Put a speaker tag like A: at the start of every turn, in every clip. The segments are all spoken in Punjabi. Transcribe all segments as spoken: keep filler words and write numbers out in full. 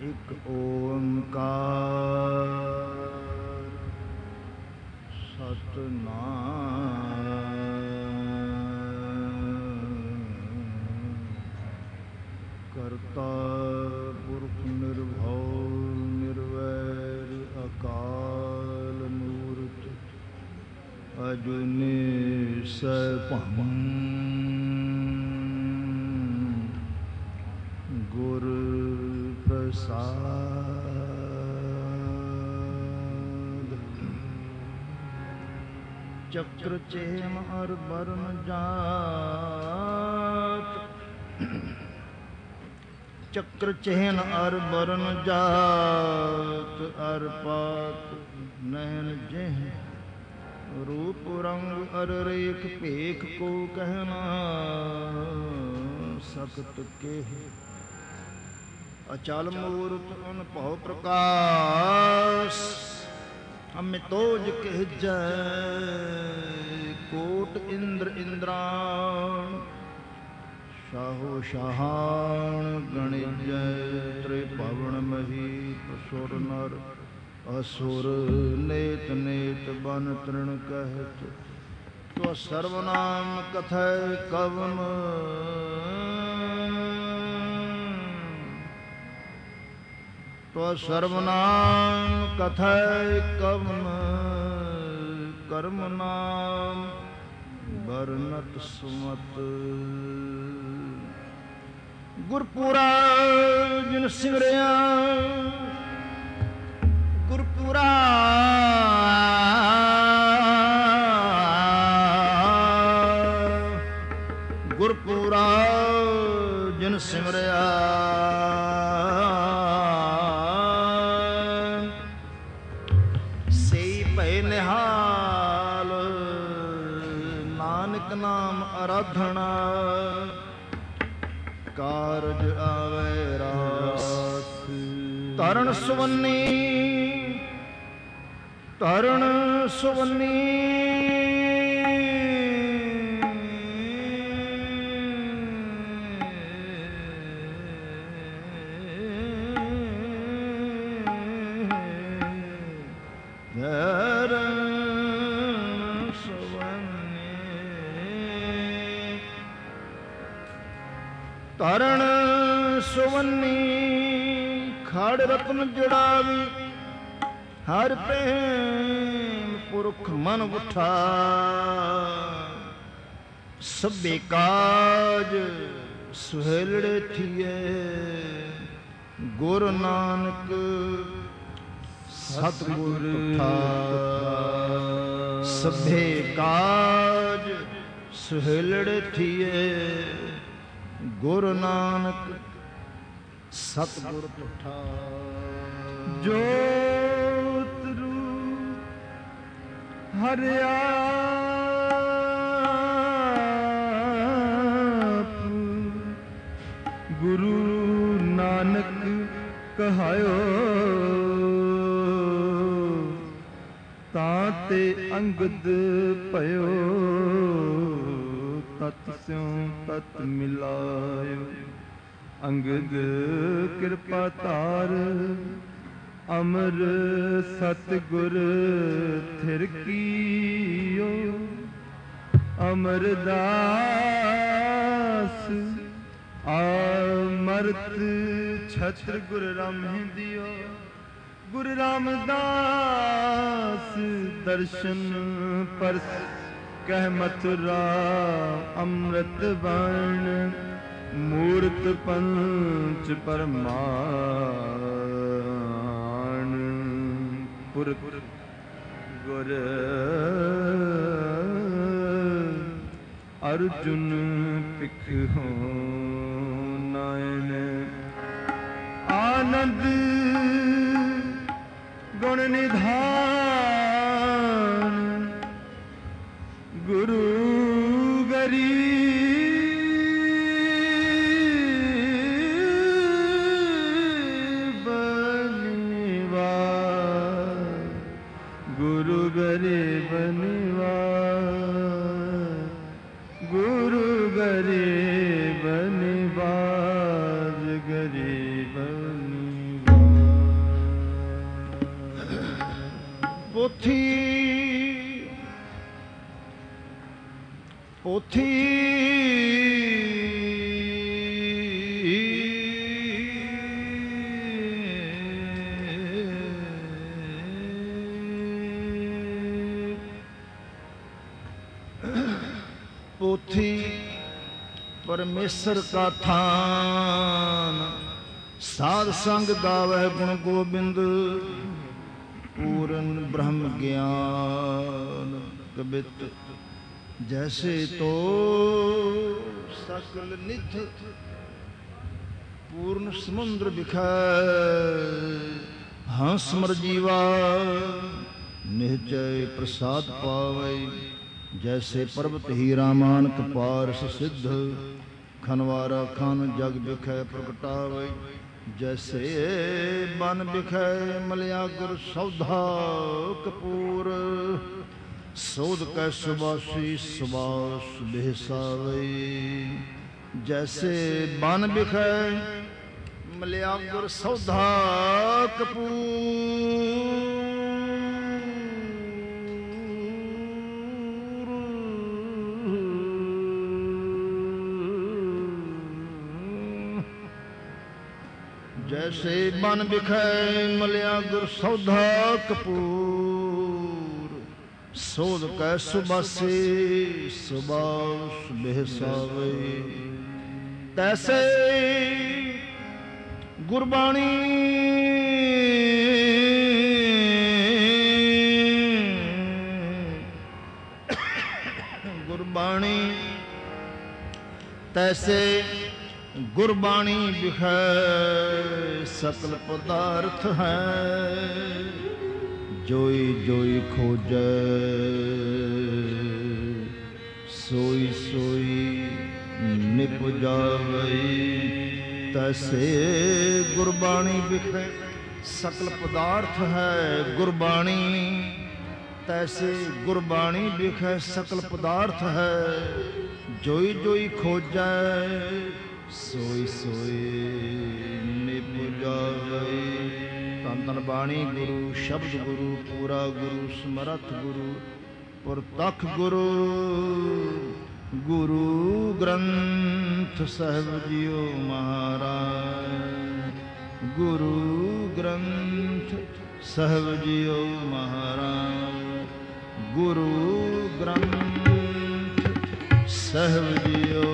A: ਇੱਕ ਓੰਕਾਰ ਸਤਿਨਾਮ ਕਰਤਾ ਪੁਰਖ ਨਿਰਭਉ ਨਿਰਵੈਰ ਅਕਾਲ ਮੂਰਤਿ ਅਜੂਨੀ ਸੈਭੰ ਗੁਰ ਪ੍ਰਸਾਦ। ਚੱਕਰ ਚੇਮ ਅਰ ਬਰਨ ਜਾਤ ਚੱਕਰ ਚਹਿਨ ਅਰ ਬਰਨ ਜਾਤ ਅਰ ਪਾਤ ਨੈਣ ਜਿਹ ਰੂਪ ਰੰਗ ਅਰ ਰੇਖ ਭੇਖ ਕੋ ਕਹਿਣਾ ਸਖਤ ਕੇਹ ਅਚਲ ਮੂਰਤ ਅਨਭਉ ਪ੍ਰਕਾਸ਼ ਅਮਿਤੋਜ ਕਹਿ ਜੈ ਕੋਟ ਇੰਦਰ ਇੰਦਰਾਣ ਸ਼ਾਹੋ ਸ਼ਾਹਾਨ ਗਣਿਜੈ ਤ੍ਰਿਭਵਨ ਮਹੀਪ ਸੁਰ ਨਰ ਅਸੁਰ ਨੇਤ ਨੇਤ ਬਨ ਤ੍ਰਿਣ ਕਹਿਤ ਤੋ ਸਰਵਨਾਮ ਕਥੈ ਕਵਨ ਤੋ ਸਰਵਨਾਮ ਕਥੈ ਕਵਨ ਕਰਮ ਨਾਮ ਬਰਨਤ ਸੁਮਤ ਗੁਰਪੁਰਾ ਜਿਨ ਸਿਮਰਿਆ ਗੁਰਪੁਰਾ ਗੁਰਪੁਰਾ ਜਿਨ ਸਿਮਰਿਆ ਸਈ ਭੈ ਨਿਹਾਲ ਨਾਨਕ ਨਾਮ ਆਰਾਧਨਾ ਕਾਰਜ ਆਵੇ ਰਾਸ ਧਰਨ ਸੁਵੰਨੀ ਧਰਨ ਸੁਵੰਨੀ ਧਰਨ ਸੁਵੰਨੀ ਖੜ ਰਤਨ ਜੜਾਵੀ ਹਰ ਪ੍ਰੇਮ ਪੁਰਖ ਮਨ ਉਠਾ ਸਭੇ ਕਾਜ ਸੁਹੇਲੜੇ ਥੀਏ ਗੁਰ ਨਾਨਕ ਸਤਿਗੁਰ ਉਠਾ ਸਭੇ ਕਾਜ ਸੁਹੇਲੜੇ ਥੀਏ ਗੁਰ ਨਾਨਕ ਸਤਿਗੁਰ ਤੁਠਾ ਜੋਤ ਰੂਪ ਹਰਿਆ ਗੁਰੂ ਨਾਨਕ ਕਹਾਇਓ ਤਾਂ ਤੇ ਅੰਗਦ ਭਇਓ ਤਤ ਸਿਉ ਤਤ ਮਿਲਾਇਓ ਅੰਗਦ ਕਿਰਪਾ ਧਾਰ ਅਮਰ ਸਤਿਗੁਰ ਥਿਰ ਕੀਓ ਅਮਰਦਾਸ ਅਮਰਤ ਛਤਰ ਗੁਰ ਰਾਮਹਿੰਦਿਓ ਗੁਰੂ ਰਾਮਦਾਸ ਦਰਸ਼ਨ ਪਰਸ ਕਹਿ ਮਥੁਰਾ ਅੰਮ੍ਰਿਤ ਵਰਣ ਮੂਰਤ ਪੰਚ ਪਰਮਾਨ ਪੁਰਖ ਗੁਰ ਅਰਜੁਨ ਪਿਖ ਹੋ ਨਾਇਨ ਆਨੰਦ ਗੁਣ ਨਿਧਾਨ ਗੁਰੂ ਗਰੀਬ ਨਿਵਾਜ ਗੁਰੂ ਗਰੀਬ ਨਿਵਾਜ ਗੁਰੂ ਗਰੀਬ ਨਿਵਾਜ ਗਰੀਬ ਨਿਵਾਜ
B: परमेश्वर का थान। साध संग गावै गुण गोबिंद, पूर्ण ब्रह्म ज्ञान कबित। जैसे तो सकल निध, पूर्ण समुद्र बिखै। हंस मर जीवा निश्चय प्रसाद पावै। जैसे पर्वत हीरा मानक पारस सिद्ध, खनवारा खान जग बिखै प्रगटावै। जैसे बन बिखै मलयागुर सौधा कपूर, सोध कै सुबासी सुबास बेहसावै। जैसे बन बिखै मलयागुर सौधा कपूर, जैसे बन बिखै मलयागुर सौधा कपूर, सोध कै सुबासी सुबास बेहसावै। तैसे गुरबाणी गुरबाणी तैसे गुरबाणी बिखै सकल पदार्थ है। जोई जोई खोजै सोई सोई निपुजावै। तैसे गुरबाणी बिखै सकल पदार्थ है। गुरबाणी तैसे गुरबाणी बिखै सकल पदार्थ है। जोई जोई खोजै सोई सोई निपुजावै। धन धन बाणी गुरु, शब्द गुरु, पूरा गुरु, समरथ गुरु, पुरतख गुरु। गुरु ग्रंथ साहिब जियो महाराज। गुरु ग्रंथ साहिब जियो महाराज। गुरु ग्रंथ साहिब जियो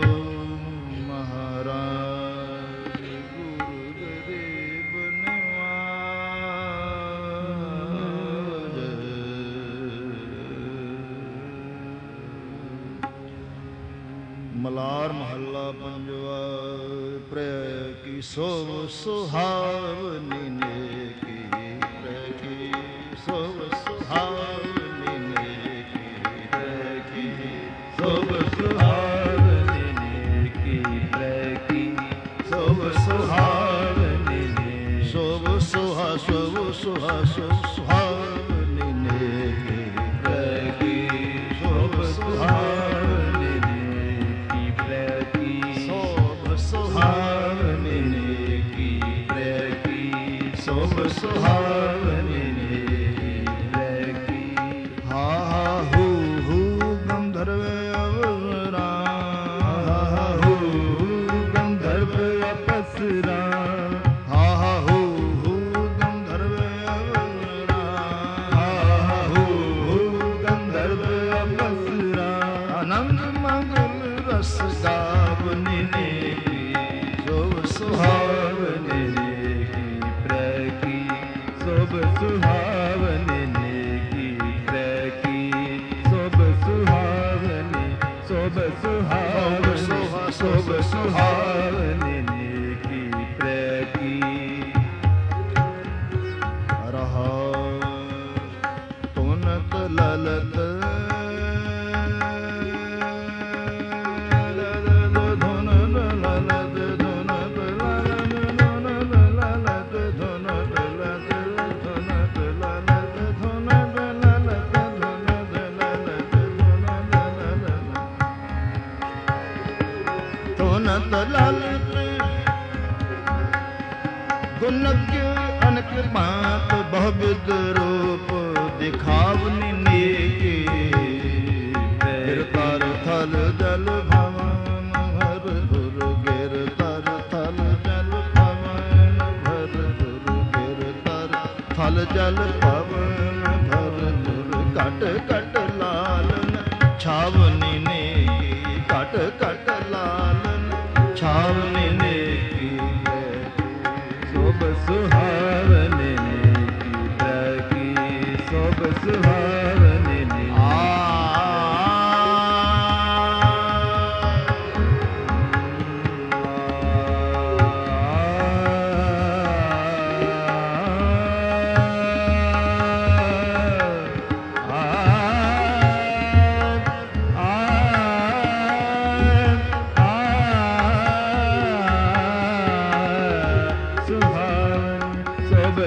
B: मलार महला पंजवा। प्रै की सोव सुहावनी ने की, प्रै की सोव सुहावनी ने की, प्रै की सोव सुहावनी ने की, प्रै की सोव सुहावनी ने। सोव सुहा सोव सुहा सोव सुहावनी ने की, प्रै की सोव सुहावनी सुहावनी ने की, प्रै की सोभ सुहावनी ने की। हा हा हू हू गंधर्व अवसरा, हा हा हू गंधर्व अपसरा। हा हा हू हू गंधर्व अवसरा, हा हा हू गंधर्व अपसरा। आनंद मंगल रस गावनी ने सुहावनी ने की, प्रै की सोभ सुहावनी ने की, प्रै की सोभ सुहावनी। सोभ सुहावनी सोभ सुहावनी ने की, प्रै की। रहा तुनक ललत ललित गुनक अनक पात बहुविध रूप दिखावनी ने के। गिर तर थल जल भवन भर धुर, गिर तर थल जल भवन भर धुर, गिर तर थल जल पवन भर धुर। कट कट लालन छावनी ने की, कट कट लालन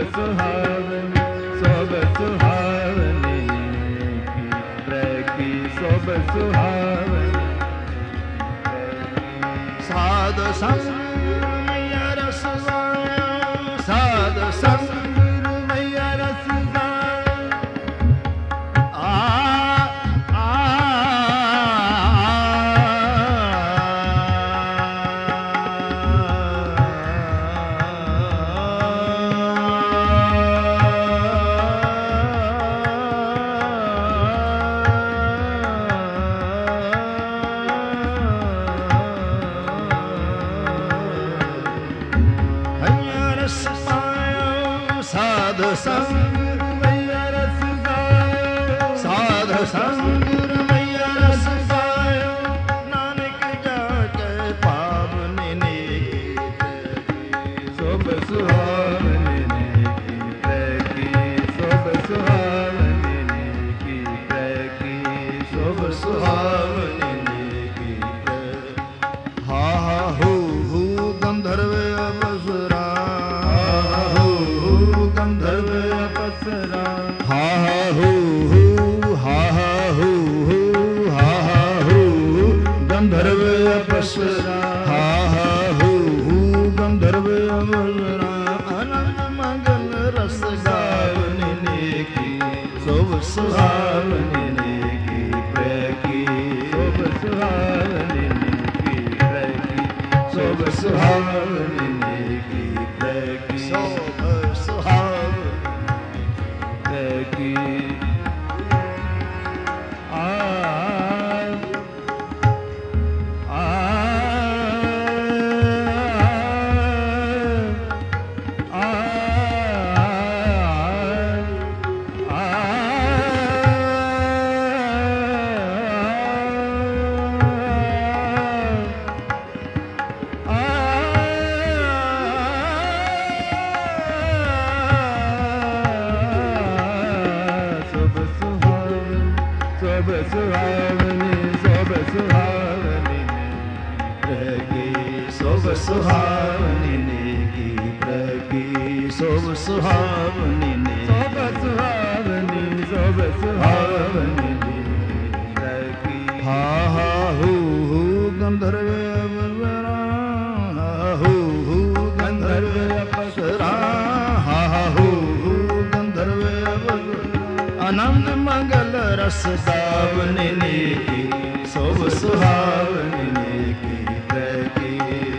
A: ਸੁਹਾਵਨੀ ਸੋਭ ਸੁਹਾਵਨੀ ਕੀ ਪ੍ਰੈ ਕੀ ਸੋਭ ਸੁਹਾਵਨੀ
B: ਸਾਧ ਸੰਗ ਮਈਆ ਰਸ ਗਾਇਆ ਸਾਧ ਸੰਗ
A: ਮਈਆ ਰਸ ਗਾਇਆ
B: ਆ ਆ ਸਾਧ ਸੰਗ
A: ਮਈਆ ਰਸ ਗਾਇਆ
B: ਸਾਧ ਸੰਗ ਰਮਈਆ ਰਸ ਗਾਇਆ ਨਾਨਕ ਜਾ ਕੇ ਪਾਵਨ ਨੇ
A: ਸੋਭ ਸੁਹਾਵਨੀ ਕੀ ਪ੍ਰੈ ਕੀ ਸੋਭ ਸੁਹਾਵਨੀ ਕੀ ਪ੍ਰੈ ਕੀ ਸੋਭ ਸੁਹਾਵਨੀ ਕੀ ਪ੍ਰੈ
B: ਹਾ ਹਾ ਹੂ ਹੂ ਗੰਧਰਵ ਅਵਸਰਾ
A: ਗੰਧਰਵ ਅਪਸਰਾ
B: ਹਾ ਹਾ ਹੂ ਹੂ ਹਾ ਹਾ ਹੂ ਹੂ ਹਾ ਹਾ ਹੂ ਗੰਧਰਵ ਅਪਸਰਾ ਹਾ ਹਾ ਹੂ ਹੂ ਗੰਧਰਵ ਅਪਸਰਾ ਆਨੰਦ ਮੰਗਲ ਰਸ ਗਾਵਨ ਨੇ ਕੀ ਸੋਭ ਸੁਹਾਵਨ
A: ਸੁਹਾਵਨੀ ਕੀ ਪ੍ਰੈ ਕੀ ਸੋਭ ਸੁਹਾਵਨੀ ਕੀ ਪ੍ਰੈ ਕੀ ਸੋਭ ਸੁਹਾਵਨੀ ਕੀ ਪ੍ਰੈ ਕੀ
B: ਸੋਭ ਸੁਹਾਵਨ
A: ਪ੍ਰੈ ਕੀ ਆ ਆ ਸੋਭ ਸੁਹਾਵਨੀ ਸੋਭ ਸੁਹਾਵਨੀ ਪ੍ਰੈ ਕੀ
B: ਸੋਭ ਸੁਹਾਵਨ ਨੇ ਕੀ ਪ੍ਰੈ ਕੀ ਸੋਭ ਸੁਹਾਵਨ ਨੇ
A: ਸੋਭ ਸੁਹਾਵਨੀ ਸੋਭ ਸੁਹਾਵਨੀ ਪ੍ਰੈ ਕੀ
B: ਹਾ ਹਾ ਹੂ ਹੂ ਗੰਧਰਵ ਅਵਸਰਾ ਹਾ ਹੂ ਹੂ ਗੰਧਰਵ ਅਪਸਰਾ ਹਾ ਹਾ ਹੂ ਹੂ ਗੰਧਰਵ ਅਵਸਰਾ ਆਨੰਦ ਮੰਗਲ ਰਸ ਗਾਵਨ ਨੇ ਕੀ ਸੋਭ ਸੁਹਾਵਨ ਨੇ ਕੀ ਪ੍ਰੈ ਕੀ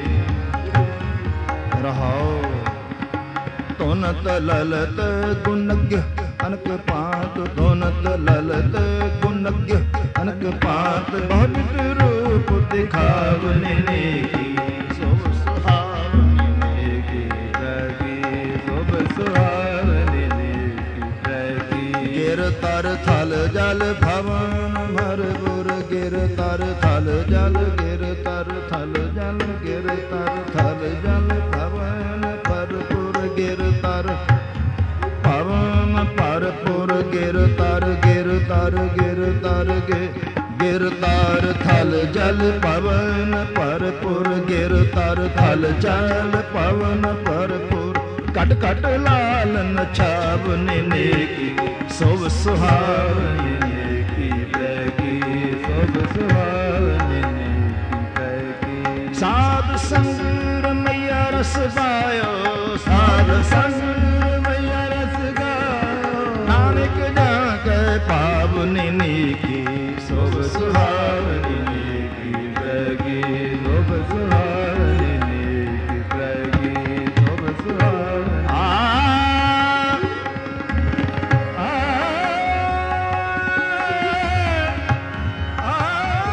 B: ਰਹਾਉ ਧੁਨਤ ਲਲਤ ਗੁਣਗ ਅਨਕ ਪਾਤ ਧੁਨਤ ਲਲਤ ਗੁਣਗ ਅਨਕ ਪਾਤ ਬਹੁਤ ਰੂਪ ਦਿਖਾਵਨ ਨੇ ਕੀ ਸੋਭ ਸੁਹਾਵਨ ਨੇ ਕੀ
A: ਪ੍ਰੈ ਕੀ ਸੋਭ ਸੁਹਾਵਨੀ ਕੀ ਪ੍ਰੈ ਕੀ
B: ਗਿਰ ਤਰ ਥਲ ਜਲ ਭਵਨ ਭਰ ਗੁਰ ਗਿਰ ਤਰ ਥਲ ਜਲ ਗਿਰ ਤਰ ਥਲ ਜਲ ਗਿਰ ਤਰ ਥਲ ਜਲ ਭਵਨ ਭਰ ਗੁਰ ਗਿਰ ਤਰ ਭਵਨ ਭਰ ਪੁਰ ਗਿਰ ਤਰ ਗਿਰ ਤਰ ਗਿਰ ਤਰ ਗੇ ਗਿਰ ਤਰ ਥਲ ਜਲ ਭਵਨ ਭਰ ਪੁਰ ਗਿਰ ਤਰ ਥਲ ਜਲ ਭਵਨ ਭਰ ਪੁਰ ਕਟ ਕਟ ਲਾਲਨ ਛਾਵਨ ਨੇ ਕੀ ਸੋਭ ਸੁਹਾਵਨ
A: ਸੁਹਾਵਨੀ ਕੀ ਪ੍ਰੈ ਕੀ ਸੋਭ ਸੁਹਾਵਨੀ ਕੀ ਪ੍ਰੈ ਕੀ
B: ਸਾਧ ਸੰਗ ਰਮਈਆ ਰਸ ਗਾਇਓ ਸਾਧ ਸੰਗ
A: ਮਈਆ ਰਸ ਗਾਇਆ
B: ਨਾਨਕ ਜਾ ਕੇ ਪਾਵਨ ਨੇ ਕੀ ਸੋਭ ਸੁਹਾਵਨ
A: ਕੀ ਪ੍ਰੈ ਕੀ ਸੋਭ ਸੁਹਾਵਨੀ ਕੀ ਪ੍ਰੈ ਕੀ ਸੋਭ ਸੁਹਾਵਨੀ
B: ਆ
A: ਆ ਆ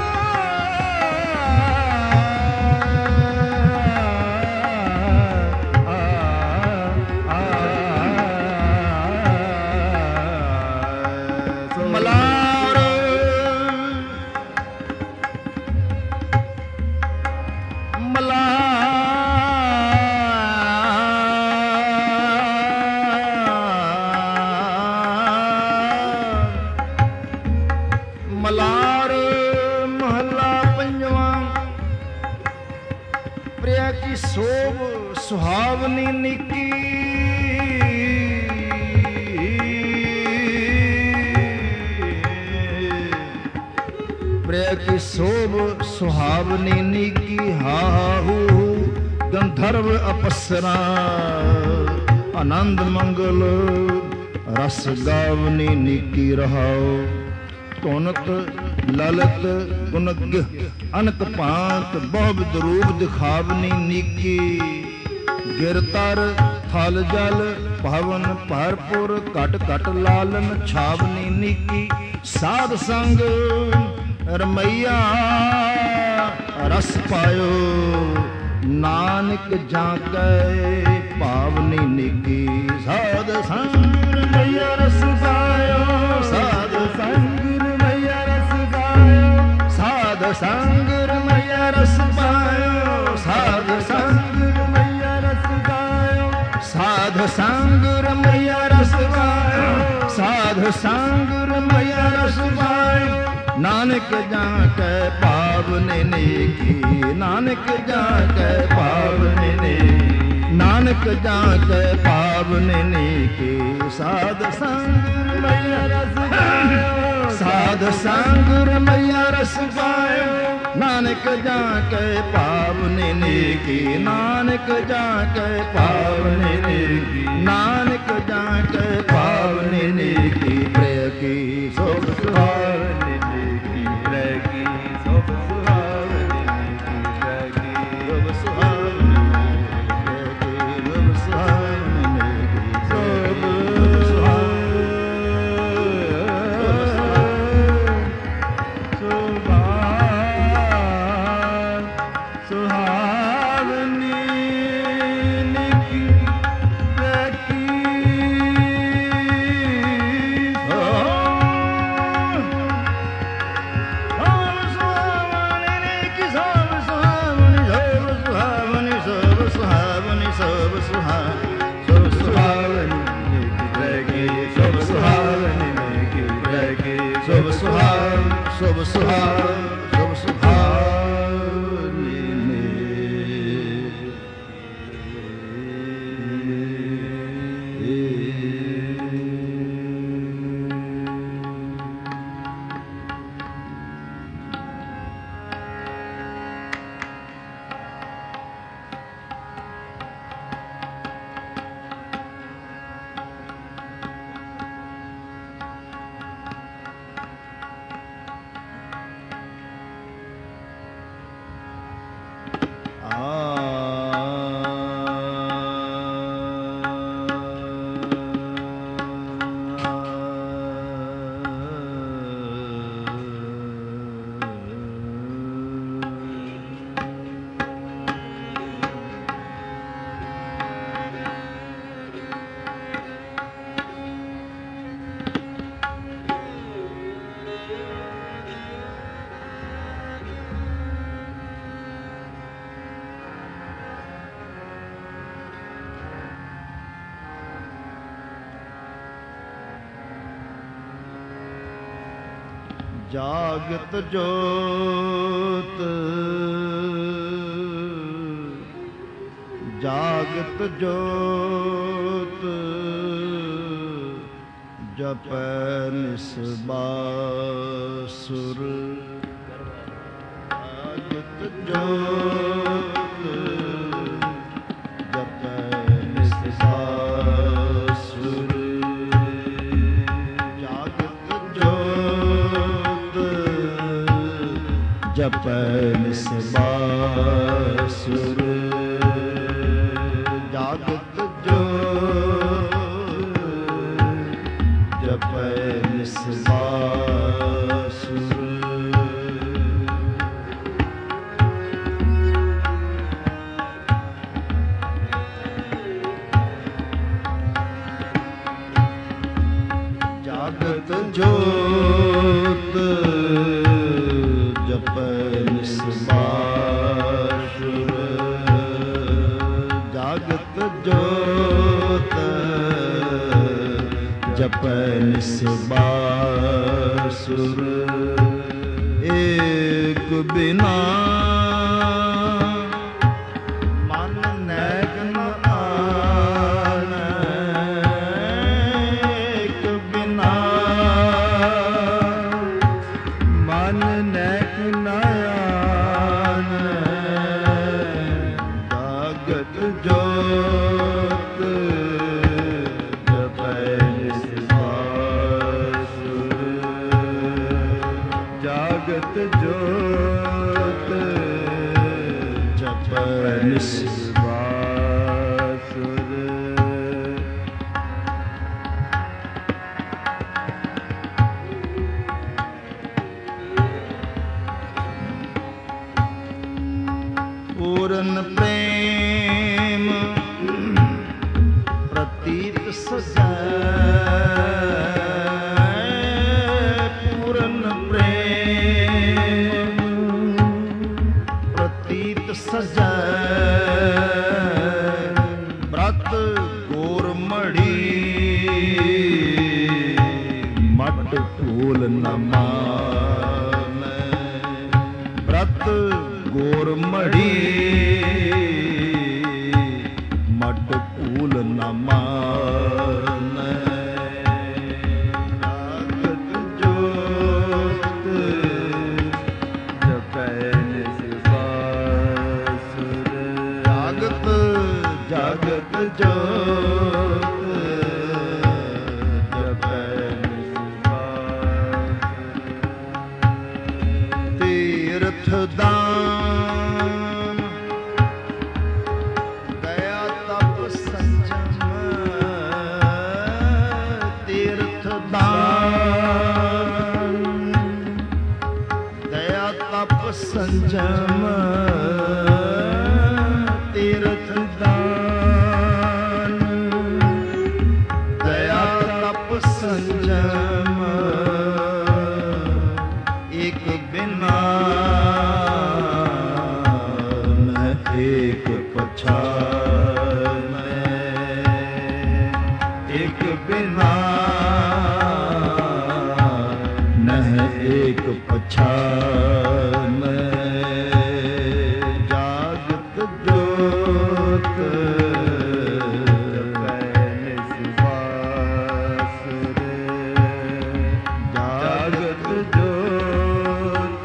B: ਮਲਾਰ ਮਲਾਰ ਮਹੱਲਾ ਪੰਜਵਾਂ। ਪ੍ਰਿਆ ਕੀ ਸੋਭ ਸੁਹਾਵਨੀ ਨਿੱਕੀ ਪ੍ਰਿਆ ਕੀ ਸੋਭ ਸੁਹਾਵਨੀ ਨੀਕੀ ਹਾਹੂ ਗੰਧਰਵ ਅਪਸਰਾ ਆਨੰਦ ਮੰਗਲ ਰਸ ਗਾਵਨੀ ਨੀਕੀ ਰਹਾਓ ਧੁਨਤ ਲਲਤ ਗੁਣਗ ਅਨਕ ਭਾਂਤ ਬਹੁ ਰੂਪ ਦਿਖਾਵਨੀ ਨੀਕੀ ਗਿਰਤਰ ਥਲ ਜਲ ਭਵਨ ਭਰਪੁਰ ਘਟ ਘਟ ਲਾਲਨ ਛਾਵਨੀ ਨੀਕੀ ਸਾਧ ਸੰਗ ਰਮਈਆ ਰਸ ਪਾਇਓ ਨਾਨਕ ਜਾਂ ਕੈ ਭਾਵਨੀ ਨੀਕੀ ਸਾਧ ਸੰਗ ਰਮਈਆ ਰਸ ਪਾਇਓ ਸਾਧ ਸੰਗ ਰਮਈਆ ਰਸ ਪਾਇਓ ਸਾਧ ਸੰਗ ਰਮਈਆ ਰਸ ਪਾਇਓ ਸਾਧ ਸੰਗ ਰਮਈਆ ਰਸ ਪਾਇਓ ਸਾਧ ਸੰਗ ਰਮਈਆ ਰਸ ਪਾਇਓ ਸਾਧ ਸੰਗ ਰਮਈਆ ਰਸ ਪਾਇਓ ਨਾਨਕ ਜਾਂ ਕੈ ਪਾਵਨੇ ਨੇਕੀ ਨਾਨਕ ਜਾਂ ਕੈ ਪਾਵਨੇ ਨੇਕੀ ਨਾਨਕ ਜਾਂ ਕੈ ਪਾਵਨੇ ਨੇਕੀ ਸਾਧ ਸੰਗ ਰਮਈਆ ਰਸ ਪਾਇਓ ਸਾਧ ਸੰਗ ਰਮਈਆ ਰਸ ਪਾਇਓ ਨਾਨਕ ਜਾਂ ਕੈ ਪਾਵਨੇ ਨੇਕੀ ਨਾਨਕ ਜਾਂ ਕੈ ਪਾਵਨੇ ਨੇਕੀ ਨਾਨਕ ਜਾਂ ਕੈ ਪਾਵਨੇ ਨੇਕੀ ਪ੍ਰਿਆ ਕੀ ਸੋਭ ਸੁਹਾਵਨੀ ਨੇਕੀ ਪ੍ਰਿਆ ਕੀ ਸੋਭ ਸੁਹਾਵਨੀ ਨੇਕੀ ਪ੍ਰਿਆ ਕੀ ਸੋਭ ਸੁਹਾਵਨੀ ਨੇਕੀ ਸੋਭ ਸੁਹਾਵਨੀ ਨੇਕੀ ਸੋਭ Sob suhav, sob suhav, sob suhavni ਜਾਗਤ ਜੋਤ ਜਾਗਤ ਜੋਤ ਜਪੈ ਨਿਸਬਾਸੁਰ ਜਾਗਤ ਜੋਤ ਜਪੈ ਨਿਸਬਾਸੁਰ ਜਪੈ ਨਿਸਬਾਸੁਰ ਜਾਗਤ ਜੋਤ ਜਪੈ ਨਿਸਬਾਸੁਰ ਜਾਗਤ ਜੋਤ ਜਪੈ ਨਿਸਬਾਸੁਰ ਜਾਗਤ ਜੋਤ ਜਪੈ ਨਿਸਬਾਸੁਰ ਏਕ ਬਿਨਾ ਮਨ ਨੈਕ ਨ ਆਨੈ ਏਕ ਬਿਨਾ ਮਨ ਨੈਕ ਜੋਤ ਜਪੈ ਨਿਸਬਾਸੁਰ ਜਾਗਤ ਜੋਤ ਜਪੈ ਨਿਸਬਾਸੁਰ ਪੂਰਨ ਪ੍ਰੇਮ ਪ੍ਰਤੀਤ ਸਜੈ ਪੂਰਨ ਪ੍ਰੇਮ ਪ੍ਰਤੀਤ ਸਜੈ ਬ੍ਰਤ ਗੋਰ ਮੜੀ ਮਟ ਭੂਲ ਨ ਮਾਨੈ ਬ੍ਰਤ ਗੋਰ ਮੜੀ ਮਟ ਭੂਲ ਨ ਮਾਨੈ ਜਾਗਤ ਜੋਤ ਜਪੈ ਨਿਸਬਾਸੁਰ ਜਾਗਤ ਜਾਗਤ ਜੋਤ ਜਪੈ ਨਿਸਬਾਸੁਰ ਤੀਰਥ ਦਾਨ ਦਇਆ ਤਪ ਸੰਜਮ ਤੀਰਥ ਦਾਨ ਦਇਆ ਤਪ ਸੰਜਮ ਤੀਰਥ ਦਾਨ ਦਇਆ ਤਪ ਸੰਜਮ ਇਕ ਬਿਨਾ ਇੱਕ ਪਛਾਨੈ ਇੱਕ ਬਿਨਾ ਨਹਿ ਇੱਕ ਪਛਾਨੈ ਜਾਗਤ ਜੋਤ ਜਪੈ ਨਿਸਬਾਸੁਰ ਜਾਗਤ ਜੋਤ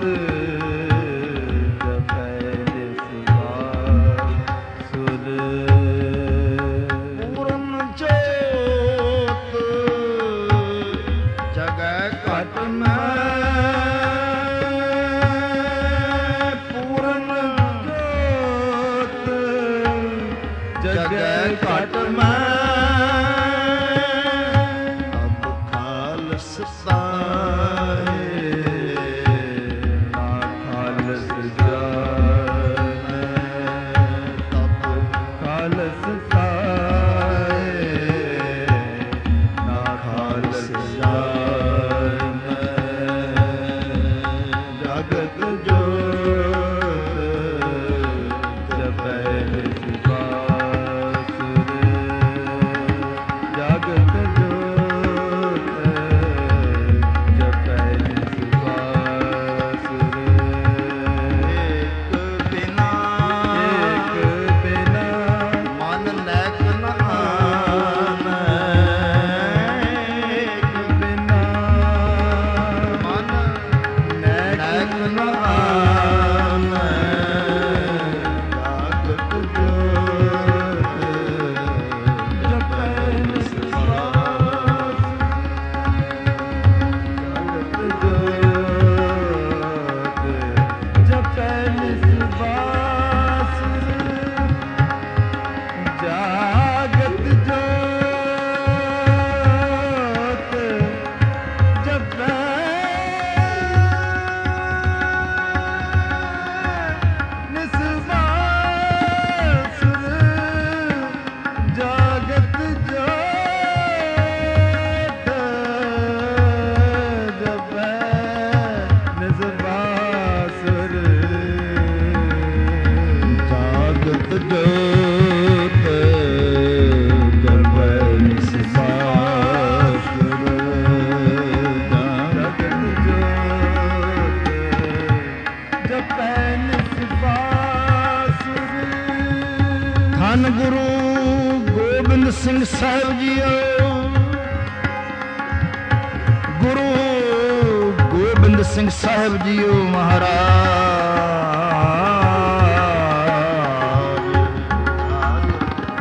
B: ਜਪੈ ਨਿਸਬਾਸੁਰ ਪੂਰਨ ਜੋਤ ਜਗੈ ਘਟ ਮੈਂ ਪੂਰਨ ਜੋਤ ਜਗੈ ਘਟ ਮੈਂ ਤਬ ਖਾਲਸ ਸਾਹੇ ਨਾ ਖਾਲਸ ਜਾਣੈ ਤਬ ਖਾਲਸ ਸਾਹੇ ਨਾ ਖਾਲਸ ਜਾਣੈ ਜਗਤ ਜੋਤ ਜਪੈ ਨਿਸਬਾਸੁਰ ਜਗਤ ਜੋਤ ਜਪੈ ਨਿਸਬਾਸੁਰ ਏਕ ਬਿਨਾ ਏਕ ਬਿਨਾ ਮਨ ਲੈਕ ਨ ਆਨੈ ਏਕ ਬਿਨਾ ਮਨ ਲੈਕ ਨ ਆਨੈ ਜਾਗਤ ਜੋਤ ਜਪੈ ਨਿਸਬਾਸੁਰ ਜਾਗਤ ਜੋਤ ਜਪੈ ਨਿਸਬਾਸੁਰ ਜਾਗਤ ਜੋਤ ਜਪੈ ਨਿਸਬਾਸੁਰ ਜਾਗਤ ਜੋਤ ਜਪੈ ਨਿਸਬਾਸੁਰ ਜਾਗਤ ਜੋਤ ਜਪੈ ਨਿਸਬਾਸੁਰ ਜਾਗਤ ਜੋਤ ਜਪੈ ਨਿਸਬਾਸੁਰ ਧੰਨ ਗੁਰੂ ਗੋਬਿੰਦ ਸਿੰਘ ਸਾਹਿਬ ਜੀਓ ਗੁਰੂ ਗੋਬਿੰਦ ਸਿੰਘ ਸਾਹਿਬ ਜੀਓ ਮਹਾਰਾਜ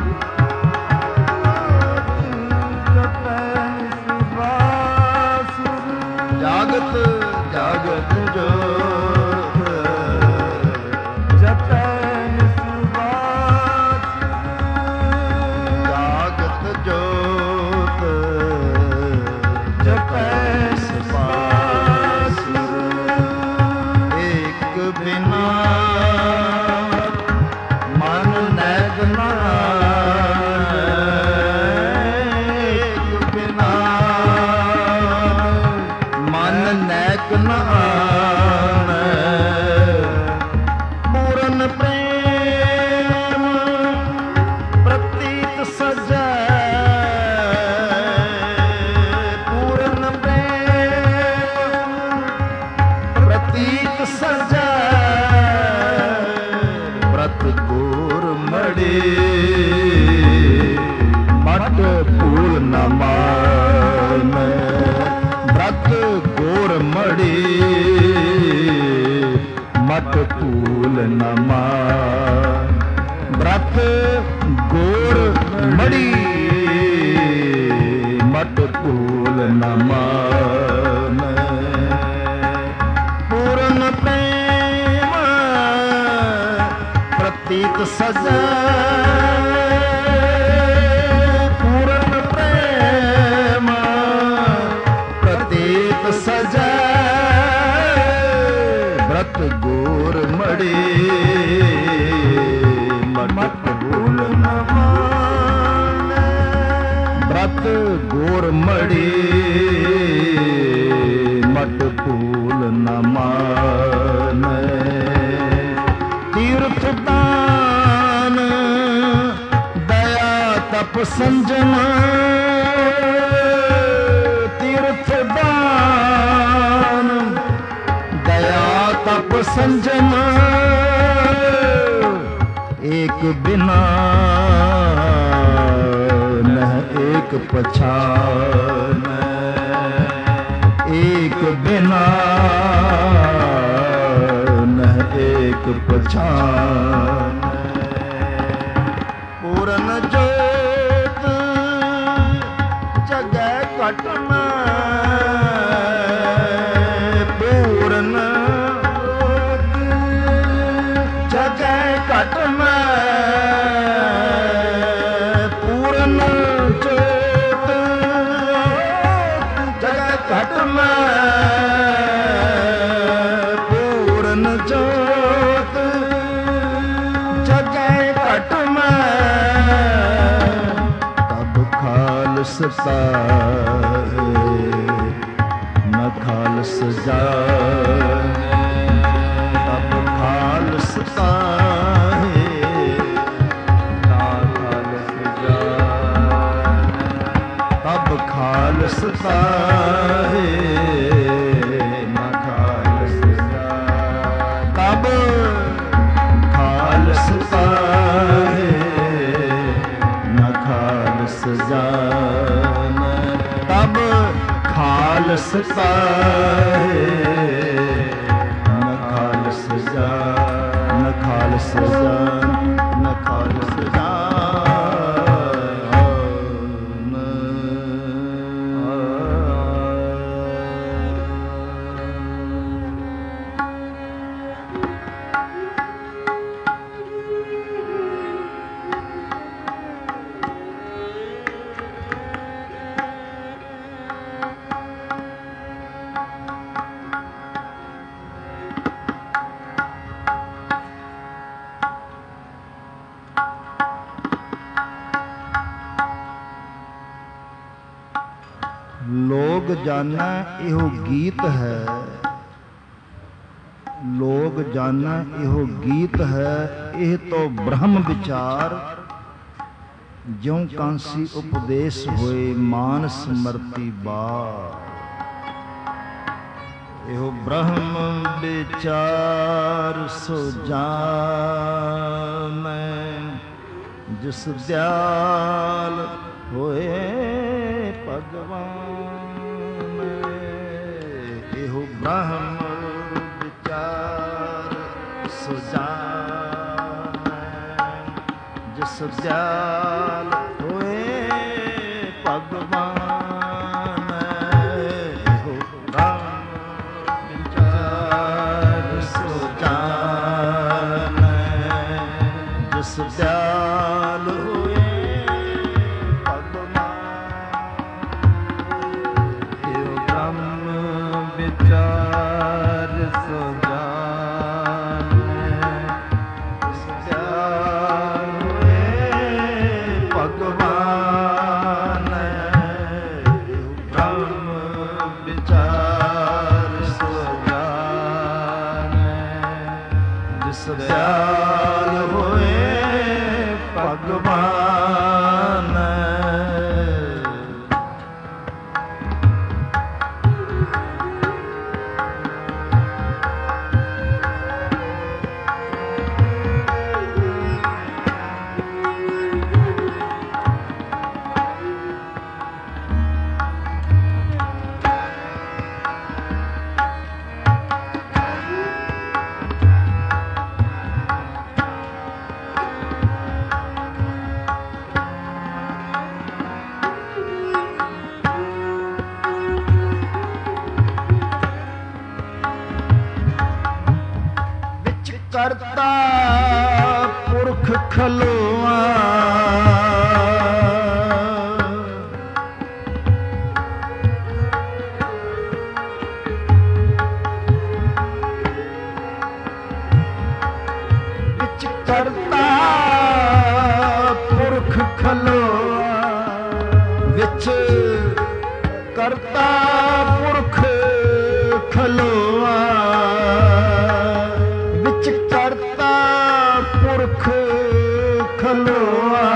B: ਮਟ ਭੂਲ ਨ ਮਾਨੈ। ਬ੍ਰਤ ਗੋਰ ਮੜੀ ਮਟ ਭੂਲ ਨ ਮਾਨੈ। ਬ੍ਰਤ ਗੋਰ ਮੜੀ ਮਟ ਭੂਲ ਨ ਮਾਨੈ। ਪੂਰਨ ਪ੍ਰੇਮ ਪ੍ਰਤੀਤ ਸਜੈ। ਪੂਰਨ ਪ੍ਰੇਮ ਪ੍ਰਤੀਤ ਸਜੈ। ਬ੍ਰਤ ਗੋਰ ਮੜੀ ਮਟ ਭੂਲ ਨ ਮਾਨੈ। ਬ੍ਰਤ ਗੋਰ ਮੜੀ ਮਟ ਭੂਲ ਨ ਮਾਨੈ। ਤੀਰਥ ਦਾਨ ਦਇਆ ਤਪ ਸੰਜਮ। ਤੀਰਥ ਦਾਨ ਦਇਆ ਤਪ ਸੰਜਮ। ਏਕ ਬਿਨਾ ਨਹਿ ਏਕ ਪਛਾਨੈ। ਏਕ ਬਿਨਾ ਨਹਿ ਏਕ ਪਛਾਨੈ। ਪੂਰਨ ਜੋਤ ਜਗੈ ਘਟ ਮੈਂ। ਪੂਰਨ ਜੋਤ ਜਗੈ ਘਟ ਮੈਂ। ਪੂਰਨ ਜੋਤ ਜਗੈ ਘਟ ਮੈਂ। ਪੂਰਨ ਜੋਤ ਜਗੈ ਘਟ ਮੈਂ। ਤਬ ਖਾਲਸਾ ਨ ਖਾਲਸ ਜਾਏ। ਤਬ ਖਾਲਸਾ ਨਾ ਖਾਲਸ ਜਾਏ। ਤਬ ਖਾਲਸਾ ਨਾ ਖਾਲਸ ਜਾਏ। ਤਬ ਖਾਲਸਾ ਨਾ ਖਾਲਸ ਜਾਏ। ਤਬ ਖਾਲਸਾ ਨ ਖਾਲਸ ਜਾਏ। ਨ ਖਾਲਸ ਜਾਏ। ਨ ਖਾਲਸ ਜਾਏ। ਲੋਗ ਜਾਣੈ ਇਹੋ ਗੀਤ ਹੈ। ਲੋਗ ਜਾਣੈ ਇਹੋ ਗੀਤ ਹੈ। ਇਹ ਤੋ ਬ੍ਰਹਮ ਵਿਚਾਰ ਜਿਉ ਕਾਂਸੀ ਉਪਦੇਸ਼ ਹੋਏ ਮਾਨ ਸਮਰਤੀ ਬਾਰ। ਇਹੋ ਬ੍ਰਹਮ ਵਿਚਾਰ ਸੋ ਜਾਣੈ ਜਿਸ ਦਿਆਲ ਹੋਏ ਭਗਵਾਨ। ਇਹੋ ਬ੍ਰਹਮ ਵਿਚਾਰ ਸੋ ਜਾਣੈ ਜਿਸ ਦਿਆਲ ਹੋਏ ਭਗਵਾਨ। ਇਹੋ ਬ੍ਰਹਮ ਵਿਚਾਰ ਸੋ ਜਾਣੈ ਜਿਸ ਦਿਆਲ ਹੋਏ ਵਿਚਾਰ ਸੋ ਜਾਣੈ ਜਿਸ ਦਿਆਲ ਹੋਏ ਭਗਵਾਨ। ਬ੍ਰਹਮ ਵਿਚਾਰ ਸੋ ਜਾਣੈ ਜਿਸ ਦਿਆਲ ਹੋਏ ਭਗਵਾਨ। ਖਲੋਆ ਵਿੱਚ ਕਰਤਾ ਪੁਰਖ ਖਲੋਆ ਵਿੱਚ ਕਰਤਾ ਪੁਰਖ ਖਲੋਆ ਵਿੱਚ ਕਰਤਾ ਪੁਰਖ ਖਲੋਆ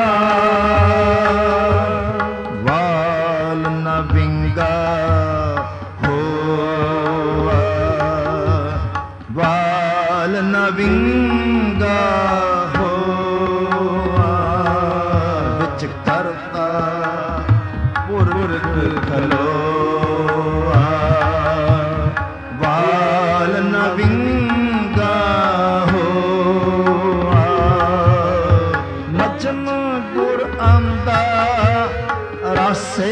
B: ਵਾਲ ਨ ਵਿੰਗਾ ਹੋਆ ਵਾਲ ਨ ਵਿੰਗਾ ਹੋਆ ਵਿੱਚ ਕਰਤਾ ਪੁਰਖ ਖਲੋਆ ਵਾਲ ਨ ਵਿੰਗਾ ਹੋਆ ਮਜਨ ਗੁਰ ਆਂਦਾ ਰਾਸੇ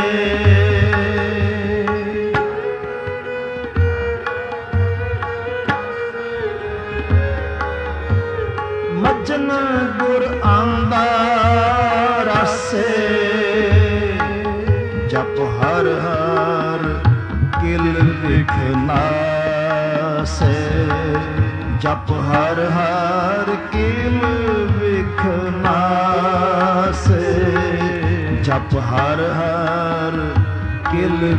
B: ਮਜਨ ਗੁਰ ਆਂਦਾ ਰਾਸੇ ਜਪ ਹਰ ਹਰ ਕਿਲ ਵਿਖਨਾਸੇ ਜਪ ਹਰ ਹਰ ਕਿਲ ਵਿਖਨਾਸੇ ਜਪ ਹਰ ਹਰ ਕਿਲ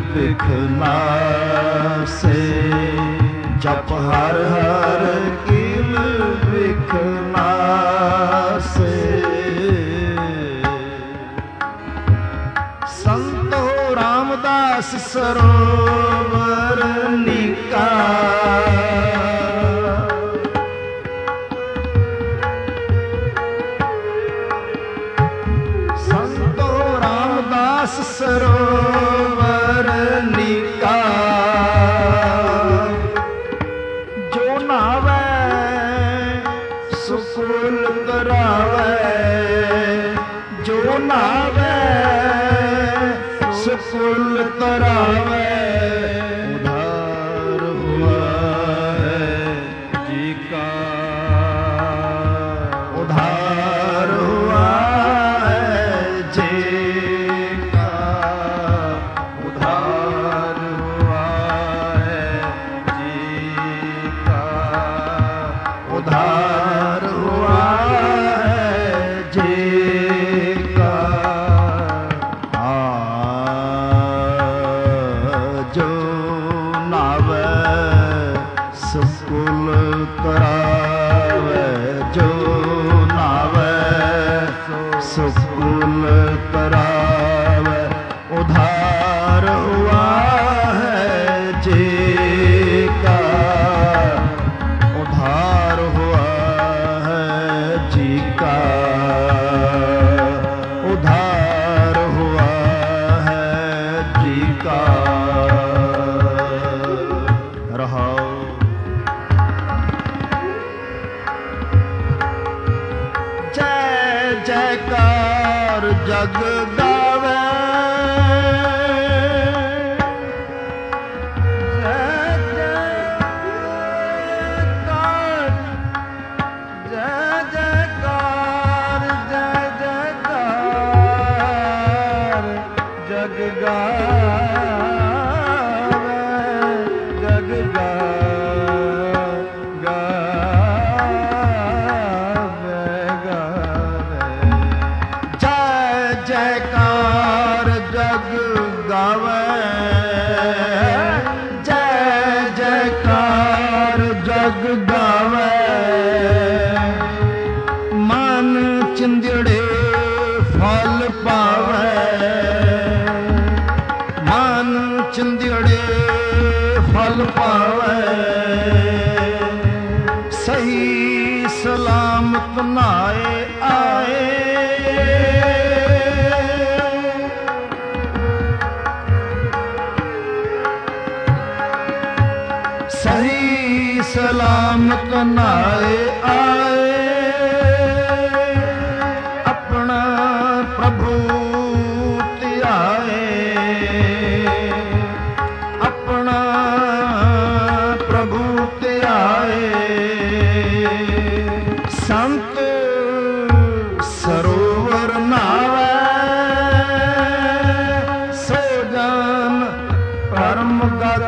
B: ਵਿਖਨਾਸੇ ਜਪ ਹਰ ਹਰ ਕਿਲ ਵਿਖਨਾਸੇ ਸੰਤੋ ਰਾਮਦਾਸ ਸਰੋਵਰ ਨਿਕਾ ਸੰਤੋ ਰਾਮਦਾਸ ਸਰੋਵਰ ਨਿਕਾ ਜੋ ਨਾਵੇ ਸੁਕੂਲ ਕਰਾਵੇ ਜੋ ਨਾਵੇ ਸੁਕੂਲ ਕਰਾਵੇ ਉਧਾਰ ਹੁਆ ਹੈ ਜੀ ਕਾ ਉਧਾਰ ਹੁਆ ਹੈ ਜੀ ਕਾ ਉਧਾਰ ਹੁਆ ਹੈ ਜੀ ਕਾ ਉਧਾਰ ਹੁਆ ਹੈ ਜੀ ਕਾ ਜੋ ਨਾਵੇ ਸੁਕੂਲ ਕਰਾਵੇ ਜੋ ਨਾਵੇ ਸੁਕੂਲ ਕਰਾਵੇ ਉਧਾਰ ਹੁਆ ਹੈ ਜੀ ਕਾ ਉਧਾਰ ਹੁਆ ਹੈ ਜੀ ਕਾ ਉਧਾਰ ਹੁਆ ਹੈ ਜੀ ਕਾ ਰਹਾਉ ਜੈ ਜੈਕਾਰ ਜਗ ਗਾਵੇ ਜੈ ਜੈਕਾਰ ਜੈ ਜੈਕਾਰ ਜੈ ਜੈਕਾਰ ਜਗ ਗਾਵੇ ਜਗ ਗਾਵੇ ਗਾਵੇ ਜੈ ਜੈਕਾਰ ਜਗ ਗਾਵੇ ਜੈ ਜੈਕਾਰ ਜਗ ਗਾਵੇ ਮਨ ਚਿੰਦੜੇ ਫਲ ਪਾਵੇ ਮਨ ਚਿੰਦੜੇ ਫਲ ਪਾਵੇ ਸਹੀ ਸਲਾਮਤ ਨਾਏ ਆਏ ਸਹੀ ਸਲਾਮਤ ਨਾਏ ਆਏ ਆਪਣਾ ਪ੍ਰਭੂ ਧਿਆਏ ਆਪਣਾ ਪ੍ਰਭੂ ਧਿਆਏ ਸੰਤ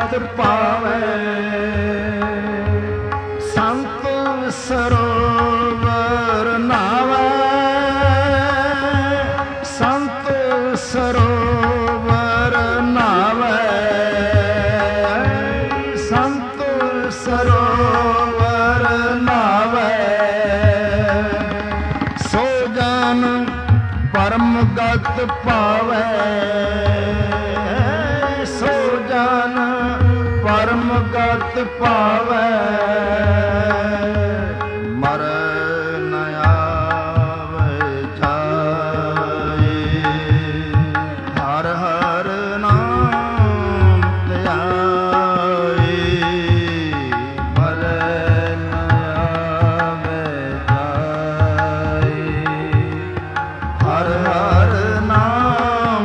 B: ਗਤ ਪਾਵੈ ਸੰਤ ਸਰੋਵਰ ਨਾਵੈ ਸੰਤ ਸਰੋਵਰ ਨਾਵੈ ਸੰਤ ਸਰੋਵਰ ਨਾਵੈ ਸੋ ਜਨ ਪਰਮ ਗਤ ਪਾਵੈ ਸੋ ਜਨ ਪਰਮ ਗਤ ਪਾਵੈ ਮਰ ਨ ਆਵੈ ਜਾਏ ਹਰ ਹਰ ਨਾਮ ਧਿਆਏ ਮਰ ਨ ਆਵੈ ਜਾਏ ਹਰ ਹਰ ਨਾਮ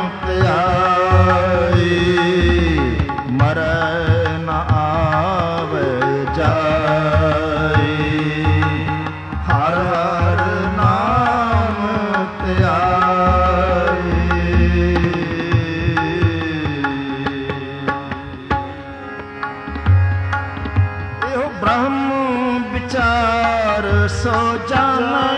B: ਧਿਆਏ ਮਰ ਨ ਆਵੈ ਜਾਏ ਹਰ ਹਰ ਨਾਮ ਧਿਆਏ ਇਹੋ ਬ੍ਰਹਮ ਵਿਚਾਰ ਸੋ ਜਾਣੈ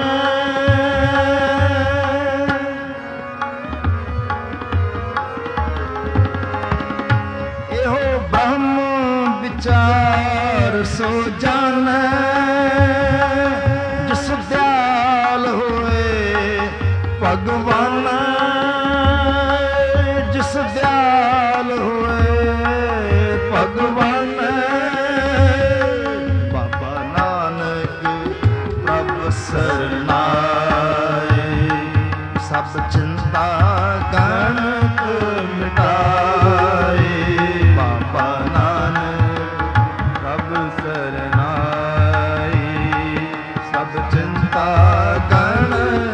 B: ਇਹੋ ਬ੍ਰਹਮ ਵਿਚਾਰ ਸੋ ਜਾਣੈ ਜਿਸ ਦਿਆਲ ਹੋਏ ਭਗਵਾਨ ਜਿਸ ਦਿਆਲ ਹੋਏ ਭਗਵਾਨ ਬਾਬਾ ਨਾਨਕ ਪ੍ਰਭ ਸਰਨਾਏ ਸਭ ਚਿੰਤਾ ਗਣਤ ਮਿਟਾਏ ਬਾਬਾ ਨਾਨਕ ਪ੍ਰਭ ਸਰਨਾਏ ਸਭ ਚਿੰਤਾ ਗਣਤ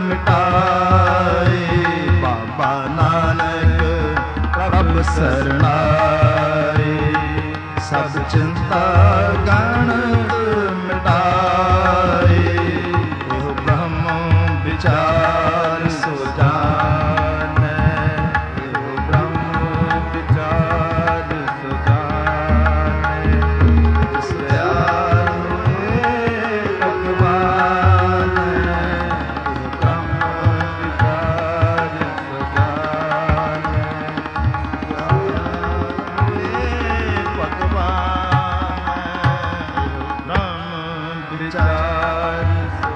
B: ਮਿਟਾਏ ਬਾਬਾ ਨਾਨਕ ਪ੍ਰਭ ਸਰਨਾਏ ਸਭ ਚਿੰਤਾ ਗਣਤ ਮਿਟਾਏ ਇਹੋ ਬ੍ਰਹਮ ਵਿਚਾਰ ਸੋ ਜਾਣੈ ਇਹੋ ਬ੍ਰਹਮ ਵਿਚਾਰ ਸੋ ਜਾਣੈ ਜਿਸ ਦਿਆਲ ਹੋਏ ਭਗਵਾਨ ਇਹੋ ਬ੍ਰਹਮ ਵਿਚਾਰ ਸੋ ਜਾਣੈ ਭਗਵਾਨ ਬ੍ਰਹਮ ਵਿਚਾਰ ਸੋ